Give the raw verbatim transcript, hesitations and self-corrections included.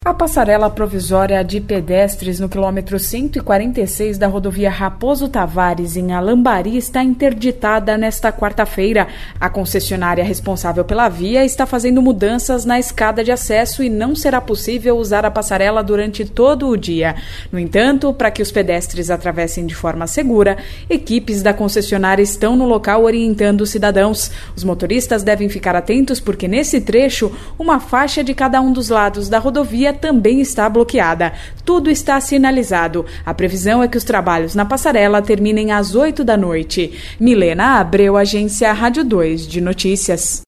A passarela provisória de pedestres no quilômetro cento e quarenta e seis da rodovia Raposo Tavares, em Alambari, está interditada nesta quarta-feira. A concessionária responsável pela via está fazendo mudanças na escada de acesso e não será possível usar a passarela durante todo o dia. No entanto, para que os pedestres atravessem de forma segura, equipes da concessionária estão no local orientando os cidadãos. Os motoristas devem ficar atentos porque nesse trecho, uma faixa de cada um dos lados da rodovia também está bloqueada. Tudo está sinalizado. A previsão é que os trabalhos na passarela terminem às oito da noite. Milena Abreu, Agência Rádio dois de Notícias.